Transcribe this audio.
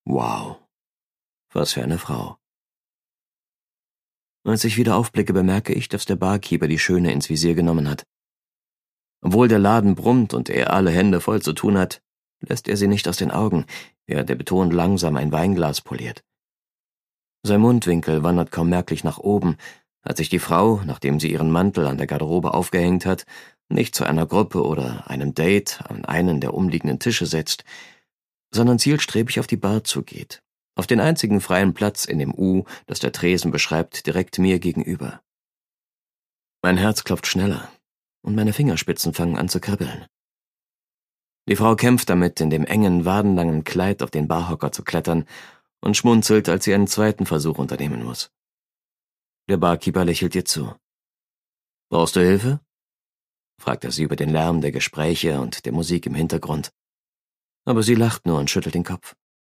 Wow, was für eine Frau. Als ich wieder aufblicke, bemerke ich, dass der Barkeeper die Schöne ins Visier genommen hat. Obwohl der Laden brummt und er alle Hände voll zu tun hat, lässt er sie nicht aus den Augen, während er betont langsam ein Weinglas poliert. Sein Mundwinkel wandert kaum merklich nach oben, als sich die Frau, nachdem sie ihren Mantel an der Garderobe aufgehängt hat, nicht zu einer Gruppe oder einem Date an einen der umliegenden Tische setzt, sondern zielstrebig auf die Bar zugeht, auf den einzigen freien Platz in dem U, das der Tresen beschreibt, direkt mir gegenüber. Mein Herz klopft schneller und meine Fingerspitzen fangen an zu kribbeln. Die Frau kämpft damit, in dem engen, wadenlangen Kleid auf den Barhocker zu klettern und schmunzelt, als sie einen zweiten Versuch unternehmen muss. Der Barkeeper lächelt ihr zu. »Brauchst du Hilfe?« fragt er sie über den Lärm der Gespräche und der Musik im Hintergrund. Aber sie lacht nur und schüttelt den Kopf.